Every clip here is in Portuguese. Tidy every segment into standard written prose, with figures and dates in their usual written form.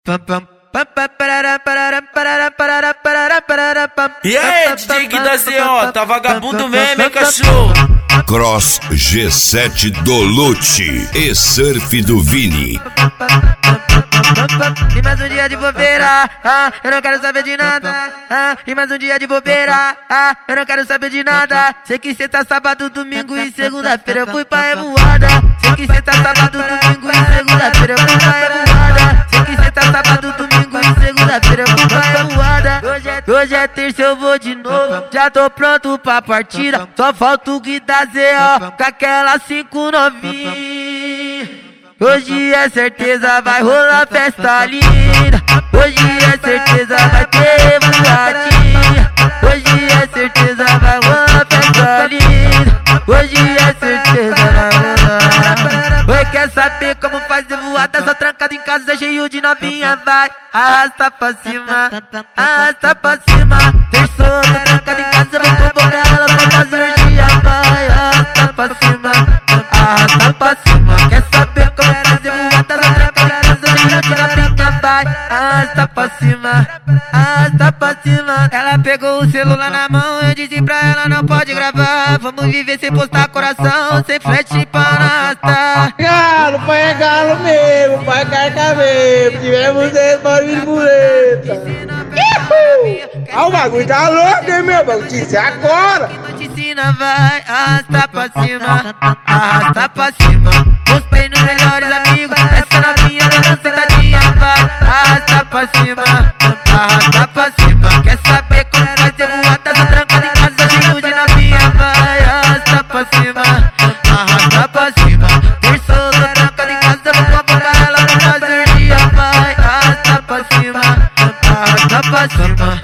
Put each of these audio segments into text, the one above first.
E aí, DJ Gui da ZO, tá vagabundo mesmo, hein, cachorro? Cross G7 do Lute e Surf do Vini. E mais um dia de bobeira, eu não quero saber de nada. E mais um dia de bobeira, eu não quero saber de nada. Sei que cê tá sábado, domingo e segunda-feira eu fui pra revoada. Sei que cê tá sábado, domingo e segunda-feira eu fui pra revoada. Sei que cê tá sábado, domingo e segunda-feira eu fui pra revoada. Hoje é terça, eu vou de novo. Já tô pronto pra partida. Só falta o Gui da ZO com aquela 5 novinha. Hoje é certeza vai rolar festa linda. Hoje é certeza vai ter voadinha. Hoje é certeza vai rolar festa linda. Hoje é certeza vai rolar. Oi, quer saber como fazer voada? Só trancado em casa, cheio de novinha. Vai, arrasta pra cima, arrasta pra cima. Terçou, tô trancado em casa, vou convocar ela pra fazer orgia. Vai, arrasta pra cima, arrasta pra cima. Quer saber como fazer voada? Só trancado em casa, cheio de novinha. Vai, arrasta pra cima, arrasta pra cima. Ela pegou o celular na mão, eu disse pra ela não pode gravar. Vamos viver sem postar coração, sem flash pra arrastar. Galo, pai é galo mesmo, pai é carca mesmo. Tivemos esse barulho de muleta. Ah, o bagulho tá louco, hein, meu? Vou te ensinar agora. Te ensina, vai, arrasta pra cima, arrasta pra cima. Os pés nos melhores amigos, essa novinha dando sentadinha. Vai, arrasta pra cima, arrasta pra cima. Quer saber como fazer voada? Só trancado em casa, cheio de novinha. Vai, arrasta pra cima, arrasta pra cima. Terçou, tô trancado em casa, vou convocar ela pra fazer dia. Vai, arrasta pra cima, arrasta pra cima.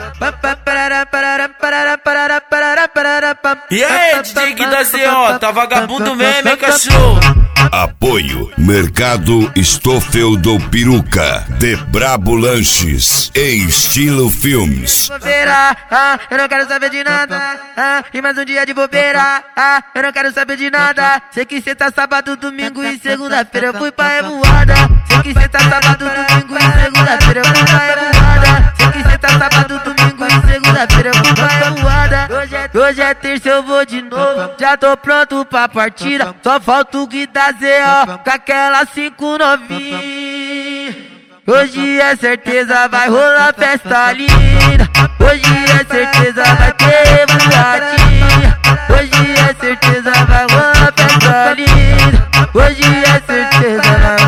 E aí, DJ Gui da ZO, tá vagabundo mesmo, hein, cachorro? Apoio Mercado Stoffel do Peruca, De Brabo Lanches e Estilo Filmes. Bobeira, eu não quero saber de nada. E mais um dia de bobeira, eu não quero saber de nada. Sei que cê tá sábado, domingo e segunda-feira eu fui pra revoada. Sei que cê tá sábado, domingo e segunda-feira eu fui pra revoada. Sei que cê tá sábado, domingo e segunda-feira eu fui pra revoada. Hoje é terça, eu vou de novo. Já tô pronto pra partida. Só falta o Gui da ZO com aquela 5 novinha. Hoje é certeza vai rolar festa linda. Hoje é certeza vai ter voadinha. Hoje é certeza vai rolar festa linda. Hoje é certeza vai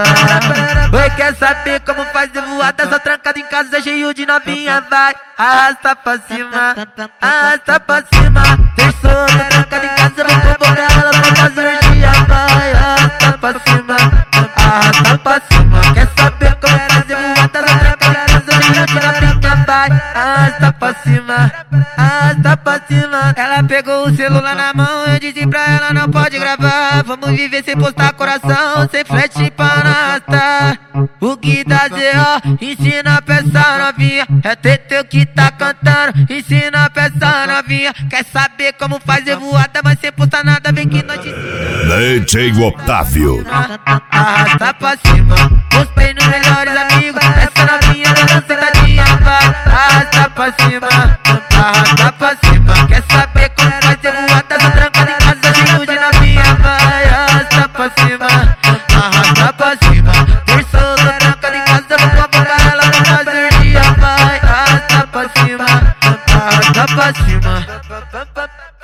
rolar. Oi, quer saber como fazer voada? Só trancado em casa, cheio de novinha. Vai, arrasta pra cima, arrasta pra cima. Terçou, tô trancado em casa, vou convocar ela pra fazer orgia. Vai, arrasta pra cima, arrasta pra cima. Quer saber como fazer voada? Só trancado em casa, cheio de novinha. Vai, arrasta pra cima, arrasta pra cima. Ela pegou o celular na mão, eu disse pra ela não pode gravar. Vamos viver sem postar coração, sem flash pra arrastar. O Gui da ZO ensina pra essa novinha. É Teteu que tá cantando, ensina pra essa novinha. Quer saber como fazer voada, mas sem postar nada, vem que nós te ensina. DJ Otávio. Arrasta pra cima, os pés nos melhores amigos. Essa novinha dando sentadinha. Vai, arrasta pra cima, arrasta pra cima. Quer saber como fazer voada? Só trancado em casa, cheio de novinha. Vai, arrasta pra cima, arrasta pra cima. Terçou, tô trancado em casa, vou convocar ela pra fazer dia. Vai, arrasta pra cima, arrasta pra cima.